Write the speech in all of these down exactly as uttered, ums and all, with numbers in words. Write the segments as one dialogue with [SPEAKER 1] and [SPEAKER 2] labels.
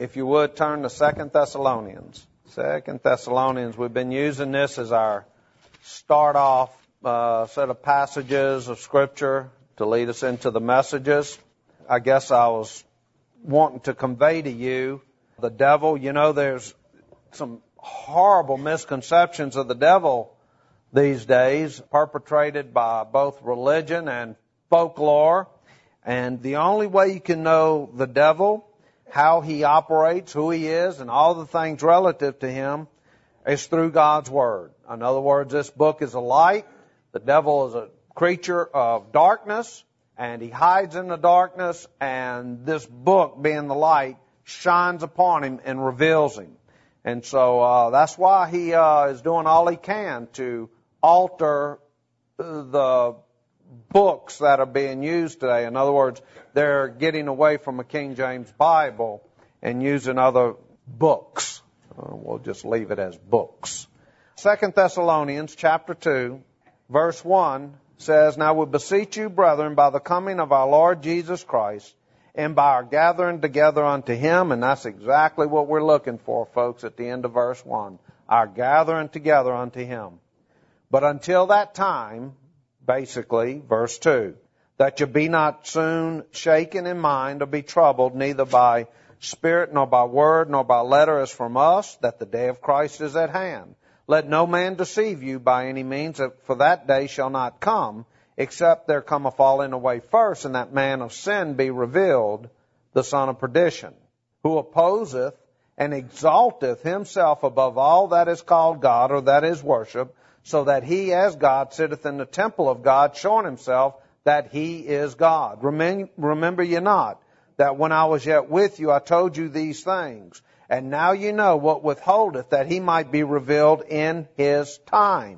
[SPEAKER 1] If you would, turn to Second Thessalonians. Second Thessalonians, we've been using this as our start-off uh, set of passages of Scripture to lead us into the messages. I guess I was wanting to convey to you the devil. You know, there's some horrible misconceptions of the devil these days, perpetrated by both religion and folklore. And the only way you can know the devil, how he operates, who he is, and all the things relative to him is through God's Word. In other words, this book is a light. The devil is a creature of darkness, and he hides in the darkness, and this book, being the light, shines upon him and reveals him. And so uh, that's why he uh, is doing all he can to alter the books that are being used today. In other words, they're getting away from a King James Bible and using other books. Uh, we'll just leave it as books. Second Thessalonians chapter two, verse one says, "Now we beseech you, brethren, by the coming of our Lord Jesus Christ, and by our gathering together unto Him," and that's exactly what we're looking for, folks, at the end of verse one, our gathering together unto Him. "But until that time," basically, verse two, "that you be not soon shaken in mind or be troubled, neither by spirit, nor by word, nor by letter as from us, that the day of Christ is at hand. Let no man deceive you by any means, for that day shall not come, except there come a falling away first, and that man of sin be revealed, the son of perdition, who opposeth and exalteth himself above all that is called God, or that is worship, so that he as God sitteth in the temple of God, showing himself that he is God. Remember ye not that when I was yet with you, I told you these things. And now you know what withholdeth, that he might be revealed in his time.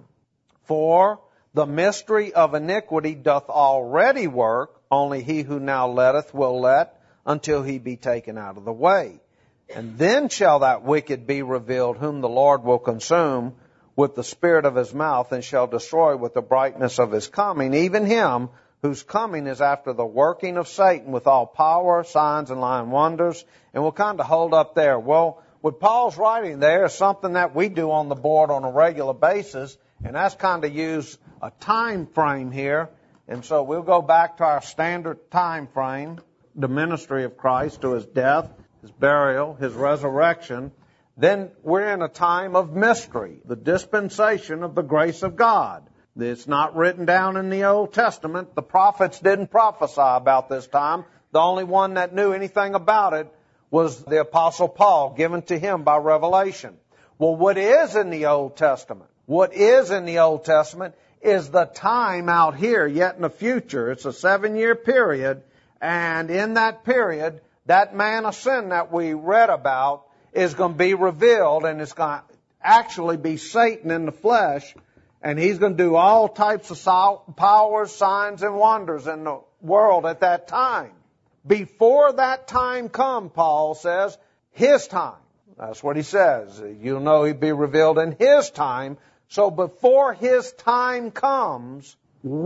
[SPEAKER 1] For the mystery of iniquity doth already work, only he who now letteth will let, until he be taken out of the way. And then shall that wicked be revealed, whom the Lord will consume with the spirit of his mouth, and shall destroy with the brightness of his coming, even him whose coming is after the working of Satan with all power, signs, and lying wonders." And we'll kind of hold up there. Well, what Paul's writing there is something that we do on the board on a regular basis, and that's kind of use a time frame here. And so we'll go back to our standard time frame, the ministry of Christ to his death, his burial, his resurrection. Then we're in a time of mystery, the dispensation of the grace of God. It's not written down in the Old Testament. The prophets didn't prophesy about this time. The only one that knew anything about it was the Apostle Paul, given to him by revelation. Well, what is in the Old Testament? What is in the Old Testament is the time out here, yet in the future. It's a seven-year period, and in that period, that man of sin that we read about is going to be revealed, and it's going to actually be Satan in the flesh, and he's going to do all types of powers, signs, and wonders in the world at that time. Before that time come, Paul says, his time. That's what he says. You'll know he'll be revealed in his time. So before his time comes,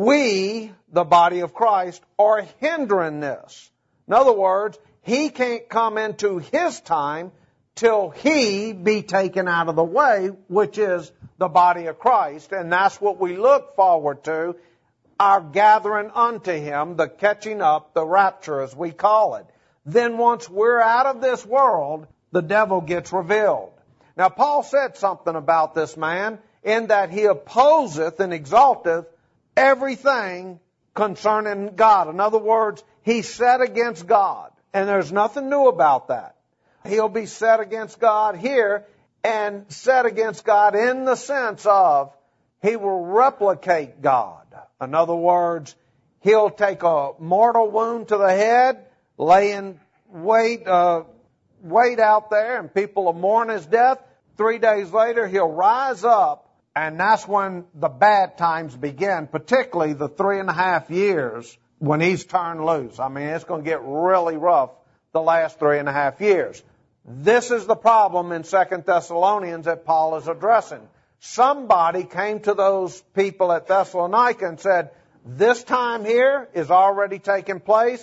[SPEAKER 1] we, the body of Christ, are hindering this. In other words, he can't come into his time till he be taken out of the way, which is the body of Christ. And that's what we look forward to, our gathering unto him, the catching up, the rapture as we call it. Then once we're out of this world, the devil gets revealed. Now Paul said something about this man in that he opposeth and exalteth everything concerning God. In other words, he's set against God. And there's nothing new about that. He'll be set against God here and set against God in the sense of he will replicate God. In other words, he'll take a mortal wound to the head, lay in wait, uh, wait out there, and people will mourn his death. Three days later, he'll rise up, and that's when the bad times begin, particularly the three and a half years when he's turned loose. I mean, it's going to get really rough the last three and a half years. This is the problem in Second Thessalonians that Paul is addressing. Somebody came to those people at Thessalonica and said, this time here is already taking place.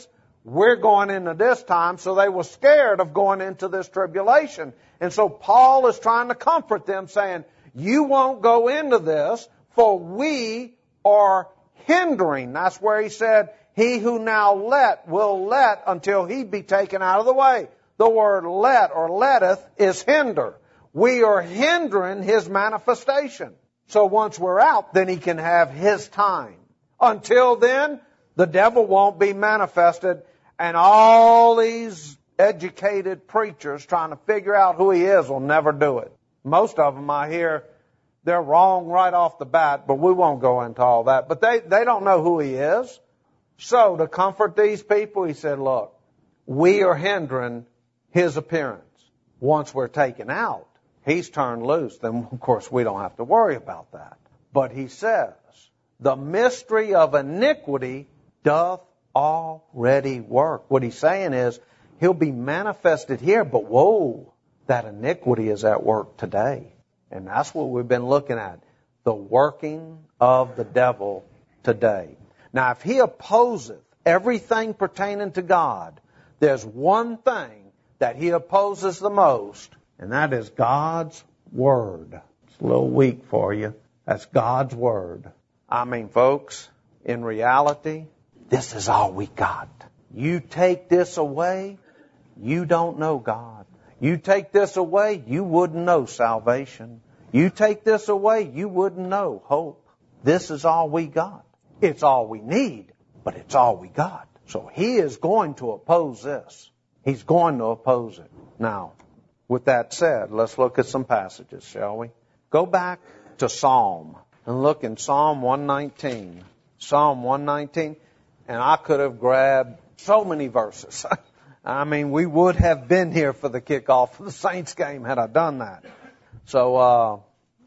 [SPEAKER 1] we're going into this time, so they were scared of going into this tribulation. And so Paul is trying to comfort them, saying, you won't go into this, for we are hindering. That's where he said, he who now let will let until he be taken out of the way. The word let or letteth is hinder. We are hindering his manifestation. So once we're out, then he can have his time. Until then, the devil won't be manifested, and all these educated preachers trying to figure out who he is will never do it. Most of them I hear, they're wrong right off the bat, but we won't go into all that. But they, they don't know who he is. So to comfort these people, he said, look, we are hindering his appearance. Once we're taken out, he's turned loose, then of course we don't have to worry about that. But he says, the mystery of iniquity doth already work. What he's saying is, he'll be manifested here, but whoa, that iniquity is at work today. And that's what we've been looking at, the working of the devil today. Now, if he opposeth everything pertaining to God, there's one thing that he opposes the most, and that is God's Word. It's a little weak for you. That's God's Word. I mean, folks, in reality, this is all we got. You take this away, you don't know God. You take this away, you wouldn't know salvation. You take this away, you wouldn't know hope. This is all we got. It's all we need, but it's all we got. So he is going to oppose this. He's going to oppose it. Now, with that said, let's look at some passages, shall we? Go back to Psalm and look in Psalm one nineteen. Psalm one nineteen, and I could have grabbed so many verses. I mean, we would have been here for the kickoff of the Saints game had I done that. So uh,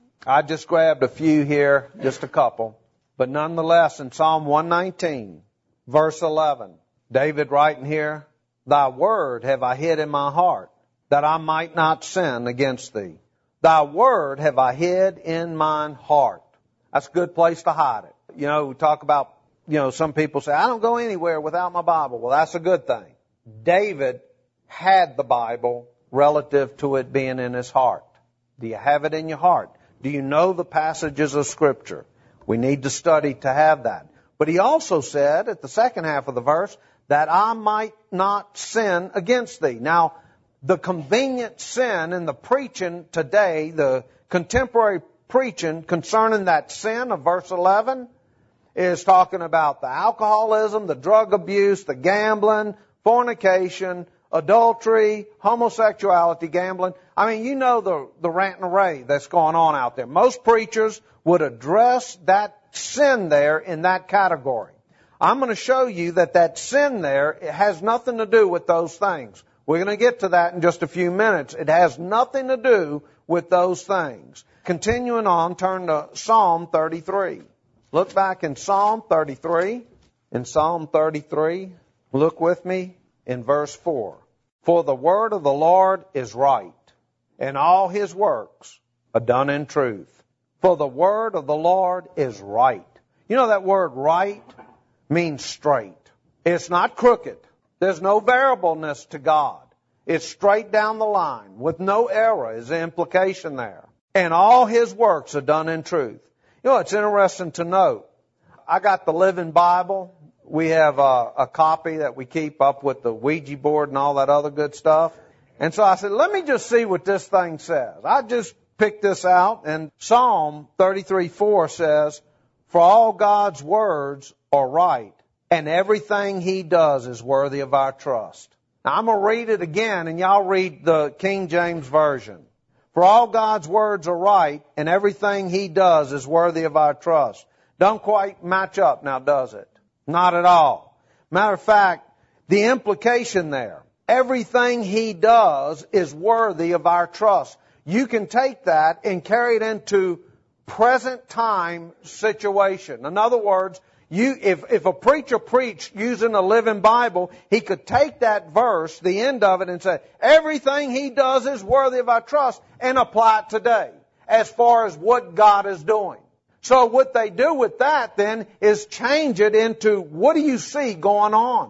[SPEAKER 1] I just grabbed a few here, just a couple. But nonetheless, in Psalm one nineteen, verse eleven, David writing here, Thy word have I hid in my heart, that I might not sin against thee. Thy word have I hid in mine heart. That's a good place to hide it. You know, we talk about, you know, some people say, I don't go anywhere without my Bible. Well, that's a good thing. David had the Bible relative to it being in his heart. Do you have it in your heart? Do you know the passages of Scripture? We need to study to have that. But he also said at the second half of the verse, that I might not sin against thee. Now, the convenient sin in the preaching today, the contemporary preaching concerning that sin of verse eleven, is talking about the alcoholism, the drug abuse, the gambling, fornication, adultery, homosexuality, gambling. I mean, you know the, the rant and array that's going on out there. Most preachers would address that sin there in that category. I'm going to show you that that sin there, it has nothing to do with those things. We're going to get to that in just a few minutes. It has nothing to do with those things. Continuing on, turn to Psalm thirty-three. Look back in Psalm thirty-three. In Psalm thirty-three, look with me in verse four. For the word of the Lord is right, and all his works are done in truth. For the word of the Lord is right. You know that word right means straight. It's not crooked. There's no variableness to God. It's straight down the line with no error is the implication there. And all his works are done in truth. You know, it's interesting to note. I got the Living Bible. We have a, a copy that we keep up with the Ouija board and all that other good stuff. And so I said, let me just see what this thing says. I just picked this out, and Psalm thirty-three four says, For all God's words are right, and everything he does is worthy of our trust. Now, I'm going to read it again, and y'all read the King James Version. For all God's words are right, and everything he does is worthy of our trust. Don't quite match up now, does it? Not at all. Matter of fact, the implication there, everything he does is worthy of our trust. You can take that and carry it into present time situation. In other words, you, if, if a preacher preached using a Living Bible, he could take that verse, the end of it, and say, everything he does is worthy of our trust, and apply it today as far as what God is doing. So what they do with that then is change it into, what do you see going on?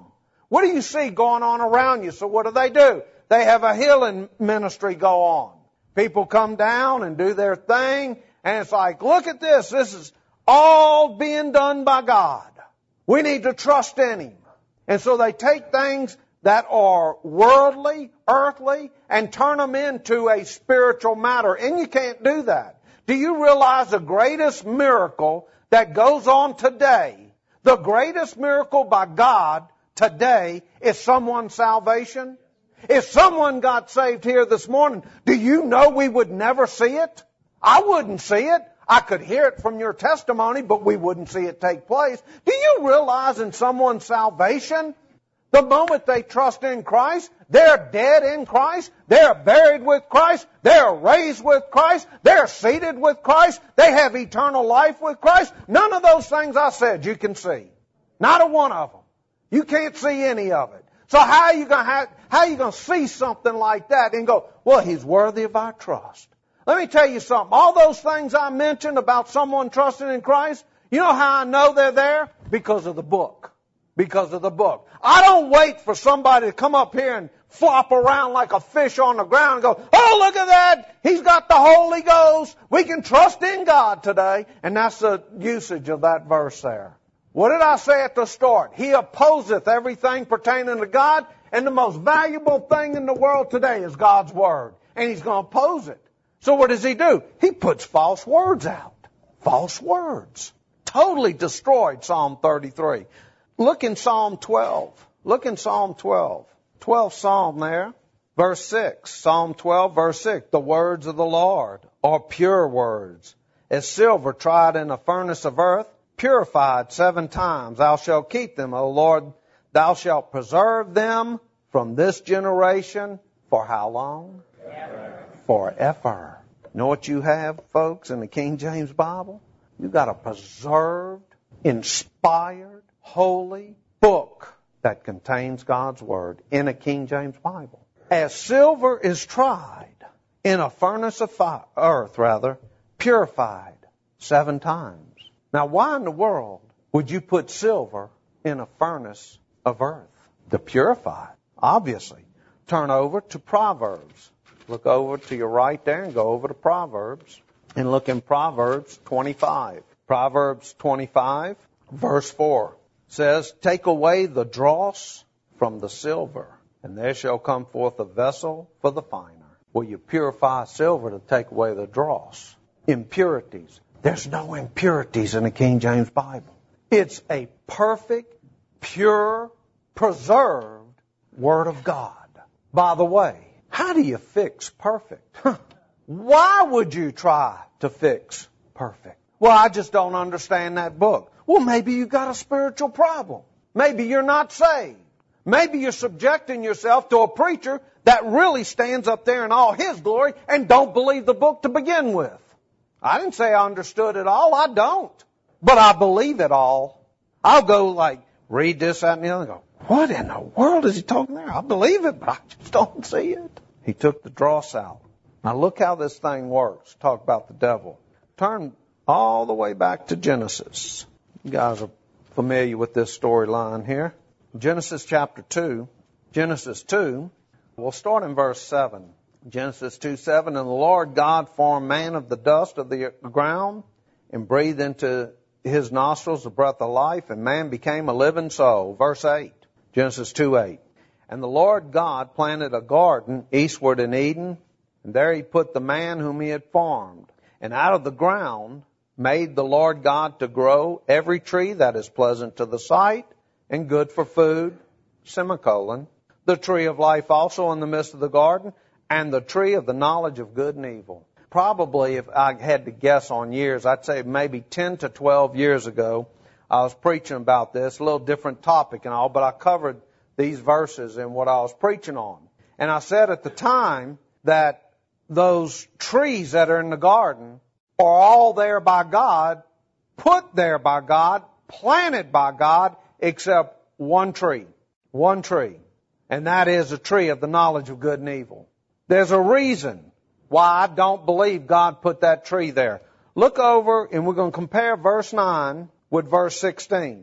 [SPEAKER 1] What do you see going on around you? So what do they do? They have a healing ministry go on. People come down and do their thing, and it's like, look at this. This is all being done by God. We need to trust in Him. And so they take things that are worldly, earthly, and turn them into a spiritual matter. And you can't do that. Do you realize the greatest miracle that goes on today, the greatest miracle by God today is someone's salvation? If someone got saved here this morning, do you know we would never see it? I wouldn't see it. I could hear it from your testimony, but we wouldn't see it take place. Do you realize in someone's salvation, the moment they trust in Christ, they're dead in Christ, they're buried with Christ, they're raised with Christ, they're seated with Christ, they have eternal life with Christ? None of those things I said you can see. Not a one of them. You can't see any of it. So how are you going to have, how are you going to see something like that and go, well, He's worthy of our trust? Let me tell you something. All those things I mentioned about someone trusting in Christ, you know how I know they're there? Because of the book. Because of the book. I don't wait for somebody to come up here and flop around like a fish on the ground and go, oh, look at that. He's got the Holy Ghost. We can trust in God today. And that's the usage of that verse there. What did I say at the start? He opposeth everything pertaining to God, and the most valuable thing in the world today is God's Word. And He's going to oppose it. So what does He do? He puts false words out. False words. Totally destroyed Psalm thirty-three. Look in Psalm twelve. Look in Psalm twelve. twelfth Psalm there. Verse six. Psalm twelve, verse six. The words of the Lord are pure words, as silver tried in a furnace of earth, purified seven times. Thou shalt keep them, O Lord. Thou shalt preserve them from this generation. For how long? Forever. Forever. You know what you have, folks, in the King James Bible? You've got a preserved, inspired, holy book that contains God's Word in a King James Bible. As silver is tried in a furnace of fire, earth, rather, purified seven times. Now, why in the world would you put silver in a furnace of earth? To purify it, obviously. Turn over to Proverbs. Look over to your right there and go over to Proverbs. And look in Proverbs twenty-five. Proverbs twenty-five, verse four. Says, take away the dross from the silver, and there shall come forth a vessel for the finer. Well, you purify silver to take away the dross. Impurities. There's no impurities in the King James Bible. It's a perfect, pure, preserved Word of God. By the way, how do you fix perfect? Why would you try to fix perfect? Well, I just don't understand that book. Well, maybe you've got a spiritual problem. Maybe you're not saved. Maybe you're subjecting yourself to a preacher that really stands up there in all his glory and don't believe the book to begin with. I didn't say I understood it all. I don't. But I believe it all. I'll go like, read this, that, and the other and go, what in the world is he talking there? I believe it, but I just don't see it. He took the dross out. Now look how this thing works. Talk about the devil. Turn all the way back to Genesis. You guys are familiar with this storyline here. Genesis chapter two. Genesis two. We'll start in verse seven. Genesis two seven. And the Lord God formed man of the dust of the ground and breathed into his nostrils the breath of life, and man became a living soul. Verse eight. Genesis two eight. And the Lord God planted a garden eastward in Eden, and there he put the man whom he had formed. And out of the ground made the Lord God to grow every tree that is pleasant to the sight and good for food, semicolon, the tree of life also in the midst of the garden, and the tree of the knowledge of good and evil. Probably, if I had to guess on years, I'd say maybe ten to twelve years ago, I was preaching about this, a little different topic and all, but I covered these verses in what I was preaching on. And I said at the time that those trees that are in the garden are all there by God, put there by God, planted by God, except one tree. One tree. And that is a tree of the knowledge of good and evil. There's a reason why I don't believe God put that tree there. Look over, and we're going to compare verse nine with verse sixteen.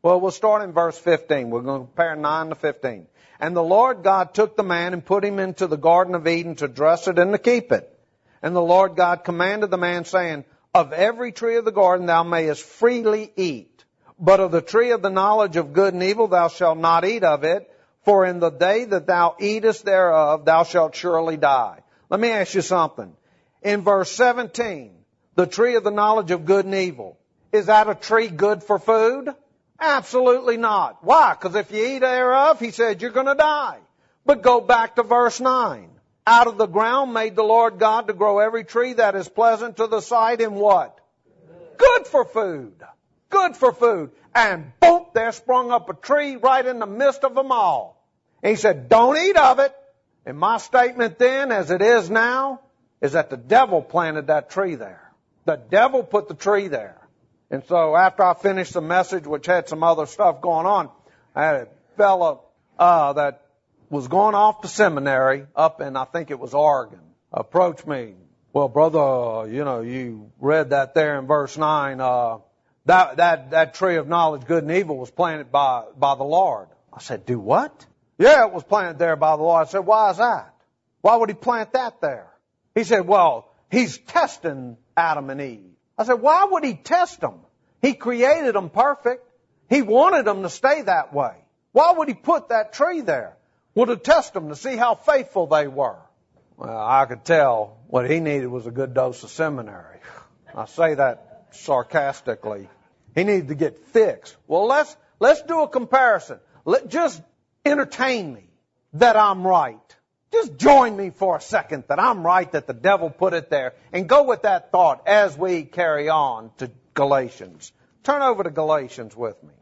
[SPEAKER 1] Well, we'll start in verse fifteen. We're going to compare nine to fifteen. And the Lord God took the man and put him into the Garden of Eden to dress it and to keep it. And the Lord God commanded the man, saying, Of every tree of the garden thou mayest freely eat, but of the tree of the knowledge of good and evil thou shalt not eat of it, for in the day that thou eatest thereof thou shalt surely die. Let me ask you something. In verse seventeen, the tree of the knowledge of good and evil, is that a tree good for food? Absolutely not. Why? Because if you eat thereof, he said, you're going to die. But go back to verse nine. Out of the ground made the Lord God to grow every tree that is pleasant to the sight and what? Good for food. Good for food. And boom, there sprung up a tree right in the midst of them all. And he said, don't eat of it. And my statement then, as it is now, is that the devil planted that tree there. The devil put the tree there. And so after I finished the message, which had some other stuff going on, I had a fellow uh, that was going off to seminary up in, I think it was Oregon, approached me. Well, brother, you know, you read that there in verse nine. Uh, that that that tree of knowledge, good and evil, was planted by by the Lord. I said, do what? Yeah, it was planted there by the Lord. I said, why is that? Why would he plant that there? He said, well, he's testing Adam and Eve. I said, why would he test them? He created them perfect. He wanted them to stay that way. Why would he put that tree there? Well, to test them, to see how faithful they were. Well, I could tell what he needed was a good dose of seminary. I say that sarcastically. He needed to get fixed. Well, let's let's do a comparison. Let, just entertain me that I'm right. Just join me for a second that I'm right, that the devil put it there. And go with that thought as we carry on to Galatians. Turn over to Galatians with me.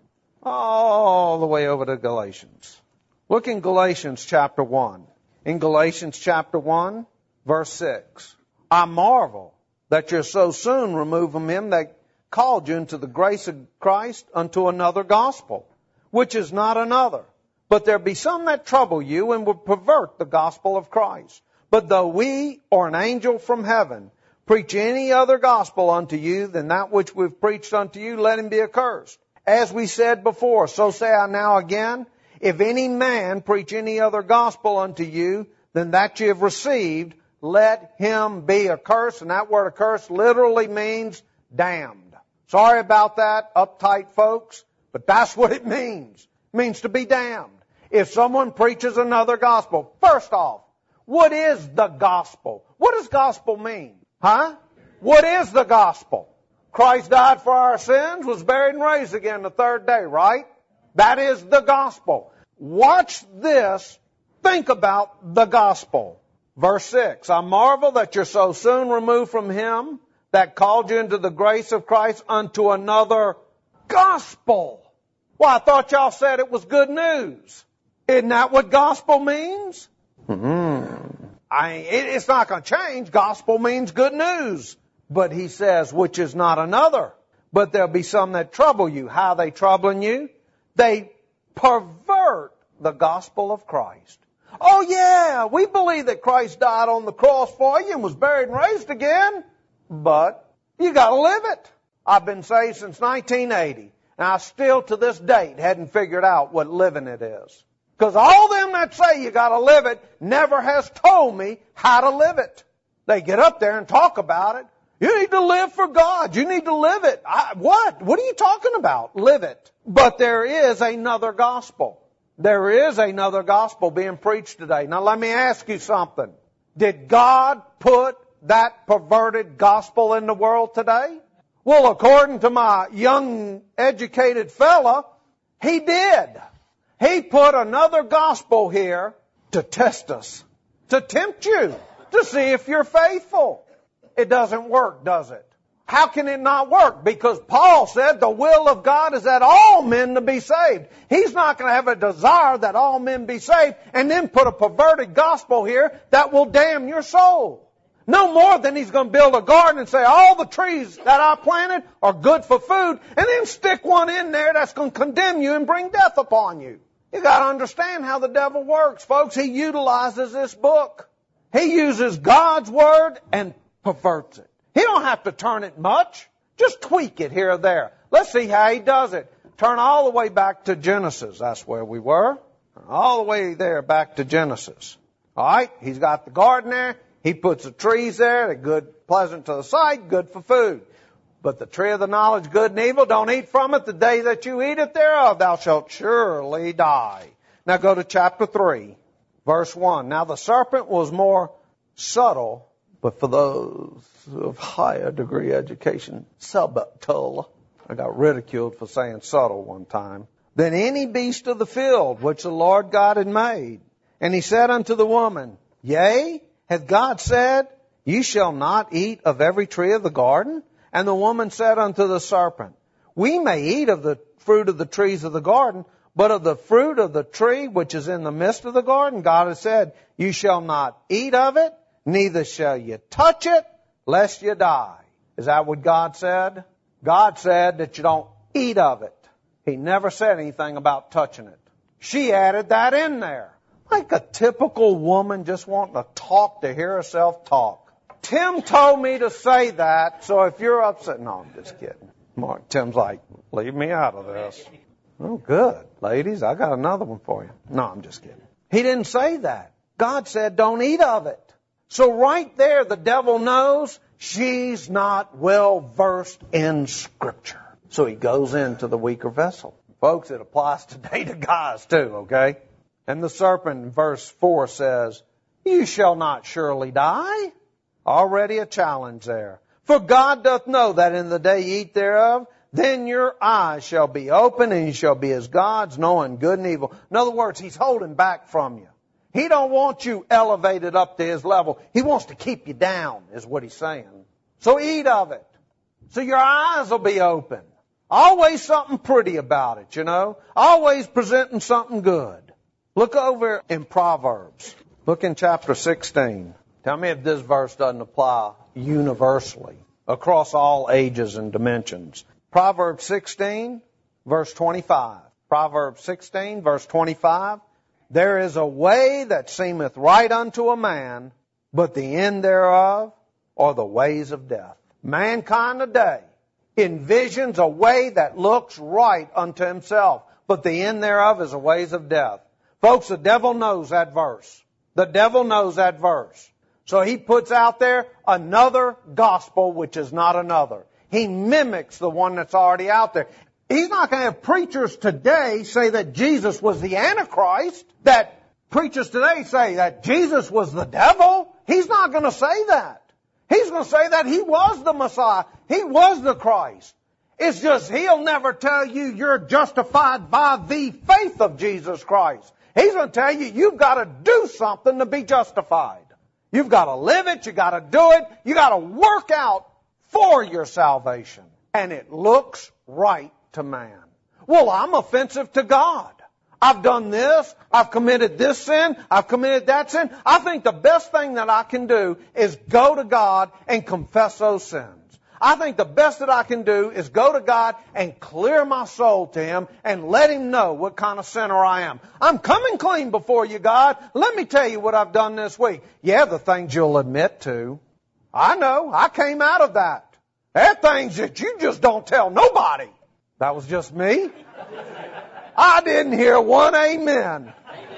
[SPEAKER 1] All the way over to Galatians. Look in Galatians chapter one. In Galatians chapter one, verse six. I marvel that you're so soon removed from him that called you into the grace of Christ unto another gospel, which is not another. But there be some that trouble you and would pervert the gospel of Christ. But though we or an angel from heaven preach any other gospel unto you than that which we've preached unto you, let him be accursed. As we said before, so say I now again, if any man preach any other gospel unto you than that you have received, let him be accursed. And that word accursed literally means damned. Sorry about that, uptight folks, but that's what it means. It means to be damned. If someone preaches another gospel, first off, what is the gospel? What does gospel mean? Huh? What is the gospel? Christ died for our sins, was buried and raised again the third day, right? That is the gospel. Watch this. Think about the gospel. Verse six, I marvel that you're so soon removed from him that called you into the grace of Christ unto another gospel. Well, I thought y'all said it was good news. Isn't that what gospel means? Mm-hmm. I, it, it's not going to change. Gospel means good news. But he says, which is not another. But there'll be some that trouble you. How are they troubling you? They pervert the gospel of Christ. Oh yeah, we believe that Christ died on the cross for you and was buried and raised again. But you got to live it. I've been saved since nineteen eighty. And I still to this date hadn't figured out what living it is. Because all them that say you got to live it never has told me how to live it. They get up there and talk about it. You need to live for God. You need to live it. I, what? What are you talking about? Live it. But there is another gospel. There is another gospel being preached today. Now let me ask you something. Did God put that perverted gospel in the world today? Well, according to my young educated fella, he did. He put another gospel here to test us, to tempt you, to see if you're faithful. It doesn't work, does it? How can it not work? Because Paul said the will of God is that all men to be saved. He's not going to have a desire that all men be saved and then put a perverted gospel here that will damn your soul. No more than he's going to build a garden and say all the trees that I planted are good for food and then stick one in there that's going to condemn you and bring death upon you. You got to understand how the devil works, folks. He utilizes this book. He uses God's word and perverts it. He don't have to turn it much. Just tweak it here or there. Let's see how he does it. Turn all the way back to Genesis. That's where we were. All the way there back to Genesis. All right? He's got the garden there. He puts the trees there. They're good, pleasant to the sight, good for food. But the tree of the knowledge, good and evil, don't eat from it. The day that you eat it thereof, thou shalt surely die. Now go to chapter three, verse one. Now the serpent was more subtle, but for those of higher degree education, subtle. I got ridiculed for saying subtle one time. Than any beast of the field which the Lord God had made. And he said unto the woman, Yea, hath God said, Ye shall not eat of every tree of the garden? And the woman said unto the serpent, We may eat of the fruit of the trees of the garden, but of the fruit of the tree which is in the midst of the garden, God has said, You shall not eat of it, neither shall you touch it, lest you die. Is that what God said? God said that you don't eat of it. He never said anything about touching it. She added that in there. Like a typical woman just wanting to talk to hear herself talk. Tim told me to say that, so if you're upset... No, I'm just kidding. Mark, Tim's like, leave me out of this. Oh, good. Ladies, I got another one for you. No, I'm just kidding. He didn't say that. God said don't eat of it. So right there, the devil knows she's not well versed in Scripture. So he goes into the weaker vessel. Folks, it applies today to guys too, okay? And the serpent in verse four says, You shall not surely die. Already a challenge there. For God doth know that in the day ye eat thereof, then your eyes shall be open, and you shall be as gods, knowing good and evil. In other words, he's holding back from you. He don't want you elevated up to his level. He wants to keep you down, is what he's saying. So eat of it. So your eyes will be open. Always something pretty about it, you know. Always presenting something good. Look over in Proverbs. Look in chapter sixteen. Tell me if this verse doesn't apply universally across all ages and dimensions. Proverbs sixteen, verse twenty-five. Proverbs sixteen, verse twenty-five. There is a way that seemeth right unto a man, but the end thereof are the ways of death. Mankind today envisions a way that looks right unto himself, but the end thereof is the ways of death. Folks, the devil knows that verse. The devil knows that verse. So he puts out there another gospel which is not another. He mimics the one that's already out there. He's not going to have preachers today say that Jesus was the Antichrist, that preachers today say that Jesus was the devil. He's not going to say that. He's going to say that he was the Messiah. He was the Christ. It's just he'll never tell you you're justified by the faith of Jesus Christ. He's going to tell you you've got to do something to be justified. You've got to live it. You've got to do it. You've got to work out for your salvation. And it looks right to man. Well, I'm offensive to God. I've done this. I've committed this sin. I've committed that sin. I think the best thing that I can do is go to God and confess those sins. I think the best that I can do is go to God and clear my soul to Him and let Him know what kind of sinner I am. I'm coming clean before you, God. Let me tell you what I've done this week. Yeah, the things you'll admit to. I know. I came out of that. There are things that you just don't tell nobody. That was just me. I didn't hear one amen.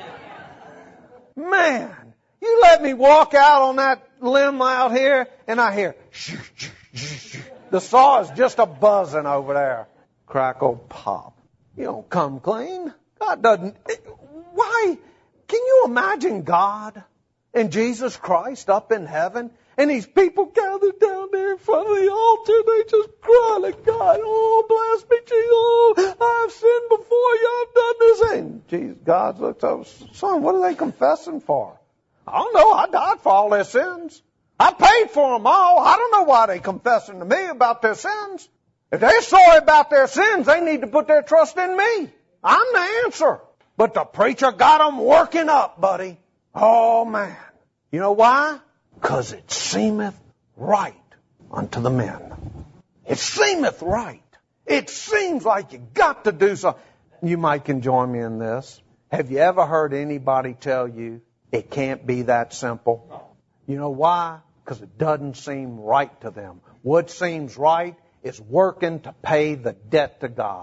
[SPEAKER 1] Man, you let me walk out on that limb out here and I hear shh, shh, shh, shh. The saw is just a buzzing over there. Crackle, pop. You don't come clean. God doesn't. Why? Can you imagine God and Jesus Christ up in heaven? And these people gathered down there in front of the altar, they just cry to God, oh, bless me, Jesus, oh, I've sinned before you, I've done this. And Jesus, God looks over, son, what are they confessing for? I don't know, I died for all their sins. I paid for them all. I don't know why they're confessing to me about their sins. If they're sorry about their sins, they need to put their trust in me. I'm the answer. But the preacher got them working up, buddy. Oh, man. You know why? Because it seemeth right unto the men. It seemeth right. It seems like you got to do something. You might can join me in this. Have you ever heard anybody tell you it can't be that simple? You know why? Because it doesn't seem right to them. What seems right is working to pay the debt to God off.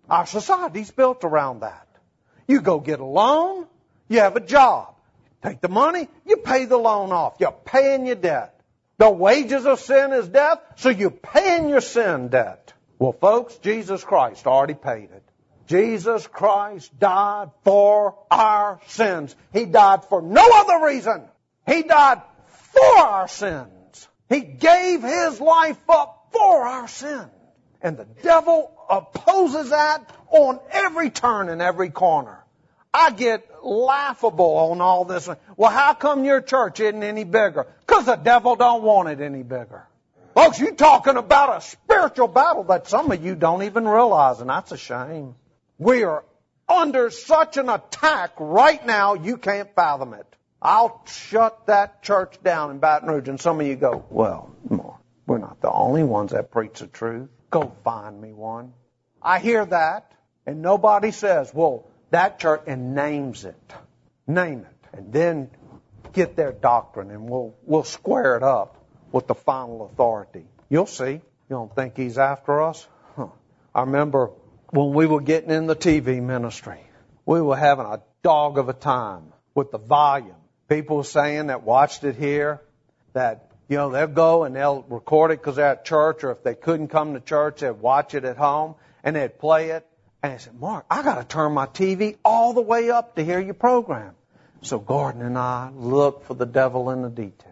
[SPEAKER 1] Our society's built around that. You go get a loan, you have a job. Take the money, you pay the loan off. You're paying your debt. The wages of sin is death, so you're paying your sin debt. Well, folks, Jesus Christ already paid it. Jesus Christ died for our sins. He died for no other reason. He died for our sins. He gave His life up for our sins. And the devil opposes that on every turn and every corner. I get laughable on all this. Well, how come your church isn't any bigger? Because the devil don't want it any bigger. Folks, you're talking about a spiritual battle that some of you don't even realize, and that's a shame. We are under such an attack right now, you can't fathom it. I'll shut that church down in Baton Rouge, and some of you go, well, we're not the only ones that preach the truth. Go find me one. I hear that, and nobody says, well, that church, and names it. Name it. And then get their doctrine, and we'll we'll square it up with the final authority. You'll see. You don't think he's after us? Huh. I remember when we were getting in the T V ministry, we were having a dog of a time with the volume. People were saying that watched it here, that, you know, they'll go and they'll record it because they're at church, or if they couldn't come to church, they'd watch it at home, and they'd play it. And I said, Mark, I got to turn my T V all the way up to hear your program. So Gordon and I look for the devil in the detail.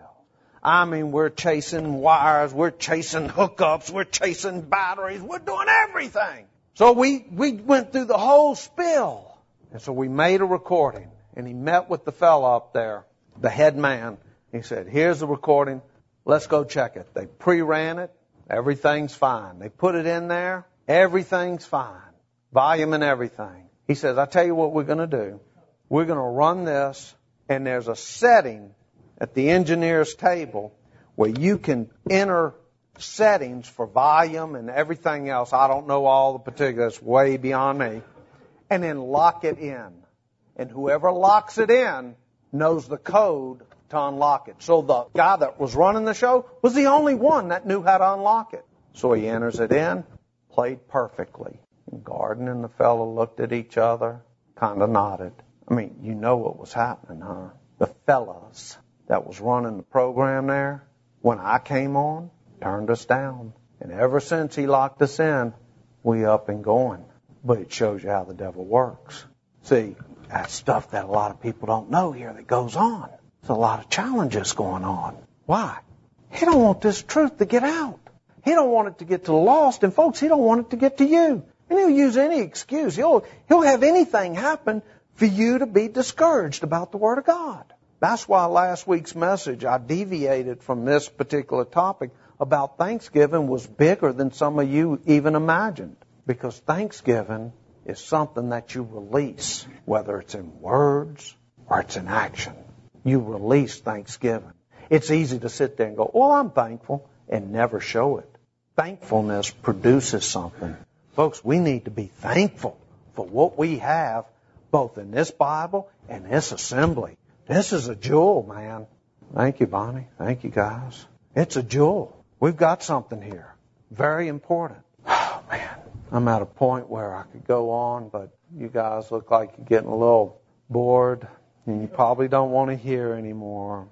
[SPEAKER 1] I mean, we're chasing wires, we're chasing hookups, we're chasing batteries, we're doing everything. So we, we went through the whole spiel. And so we made a recording, and he met with the fellow up there, the head man. He said, here's the recording, let's go check it. They pre-ran it, everything's fine. They put it in there, everything's fine. Volume and everything. He says, I tell you what we're going to do. We're going to run this, and there's a setting at the engineer's table where you can enter settings for volume and everything else. I don't know all the particulars, way beyond me. And then lock it in. And whoever locks it in knows the code to unlock it. So the guy that was running the show was the only one that knew how to unlock it. So he enters it in, played perfectly. And Gordon and the fellow looked at each other, kind of nodded. I mean, you know what was happening, huh? The fellas that was running the program there, when I came on, turned us down. And ever since he locked us in, we up and going. But it shows you how the devil works. See, that's stuff that a lot of people don't know here that goes on. There's a lot of challenges going on. Why? He don't want this truth to get out. He don't want it to get to the lost. And folks, he don't want it to get to you. And he'll use any excuse. He'll, he'll have anything happen for you to be discouraged about the Word of God. That's why last week's message, I deviated from this particular topic about Thanksgiving was bigger than some of you even imagined. Because Thanksgiving is something that you release, whether it's in words or it's in action. You release Thanksgiving. It's easy to sit there and go, well, I'm thankful, and never show it. Thankfulness produces something. Folks, we need to be thankful for what we have, both in this Bible and this assembly. This is a jewel, man. Thank you, Bonnie. Thank you, guys. It's a jewel. We've got something here. Very important. Oh, man. I'm at a point where I could go on, but you guys look like you're getting a little bored, and you probably don't want to hear anymore.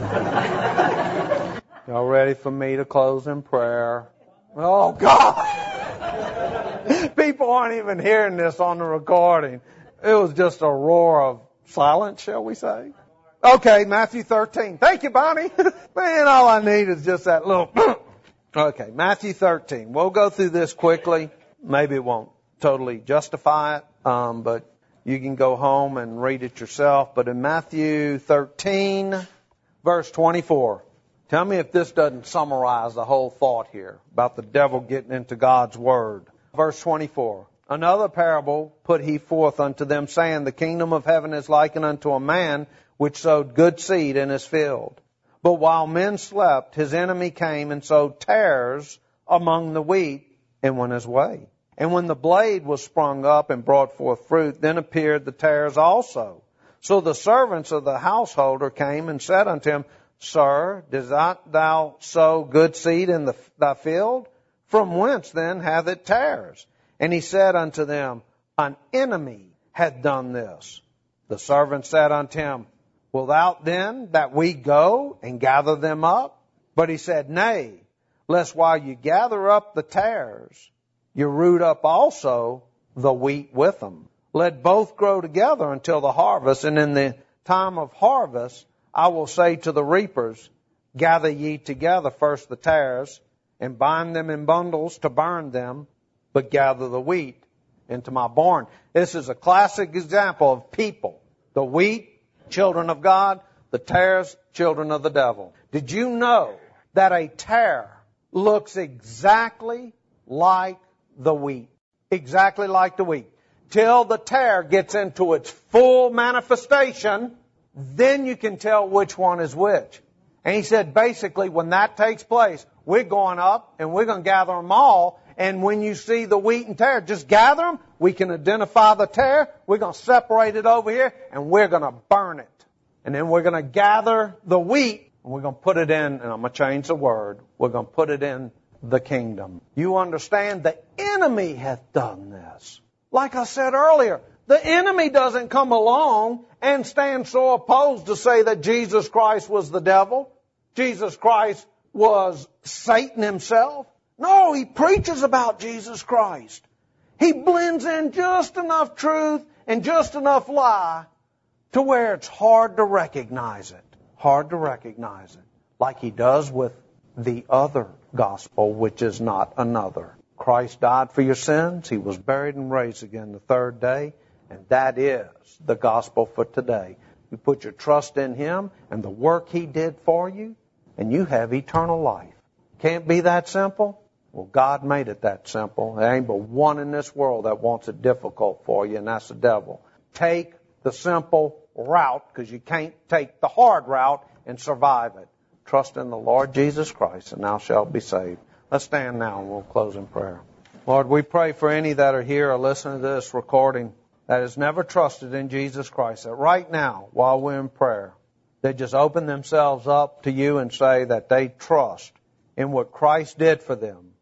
[SPEAKER 1] Y'all ready for me to close in prayer? Oh, God! People aren't even hearing this on the recording. It was just a roar of silence, shall we say? Okay, Matthew thirteen. Thank you, Bonnie. Man, all I need is just that little... Okay, Matthew thirteen. We'll go through this quickly. Maybe it won't totally justify it, um, but you can go home and read it yourself. But in Matthew thirteen, verse twenty-four, tell me if this doesn't summarize the whole thought here about the devil getting into God's Word. Verse twenty-four, another parable put he forth unto them, saying, the kingdom of heaven is likened unto a man which sowed good seed in his field. But while men slept, his enemy came and sowed tares among the wheat and went his way. And when the blade was sprung up and brought forth fruit, then appeared the tares also. So the servants of the householder came and said unto him, Sir, does not thou sow good seed in the, thy field? From whence then hath it tares? And he said unto them, An enemy hath done this. The servant said unto him, Wilt thou then that we go and gather them up? But he said, Nay, lest while you gather up the tares, you root up also the wheat with them. Let both grow together until the harvest, and in the time of harvest I will say to the reapers, Gather ye together first the tares, and bind them in bundles to burn them, but gather the wheat into my barn. This is a classic example of people. The wheat, children of God; the tares, children of the devil. Did you know that a tare looks exactly like the wheat? Exactly like the wheat. Till the tare gets into its full manifestation, then you can tell which one is which. And he said basically when that takes place, we're going up and we're going to gather them all. And when you see the wheat and tare, just gather them. We can identify the tare. We're going to separate it over here and we're going to burn it. And then we're going to gather the wheat and we're going to put it in, and I'm going to change the word, we're going to put it in the kingdom. You understand the enemy hath done this. Like I said earlier, the enemy doesn't come along and stand so opposed to say that Jesus Christ was the devil. Jesus Christ was Satan himself. No, he preaches about Jesus Christ. He blends in just enough truth and just enough lie to where it's hard to recognize it. Hard to recognize it. Like he does with the other gospel, which is not another. Christ died for your sins. He was buried and raised again the third day. And that is the gospel for today. You put your trust in Him and the work He did for you, and you have eternal life. Can't be that simple? Well, God made it that simple. There ain't but one in this world that wants it difficult for you, and that's the devil. Take the simple route, because you can't take the hard route and survive it. Trust in the Lord Jesus Christ, and thou shalt be saved. Let's stand now, and we'll close in prayer. Lord, we pray for any that are here or listening to this recording that has never trusted in Jesus Christ, that right now, while we're in prayer, they just open themselves up to you and say that they trust in what Christ did for them,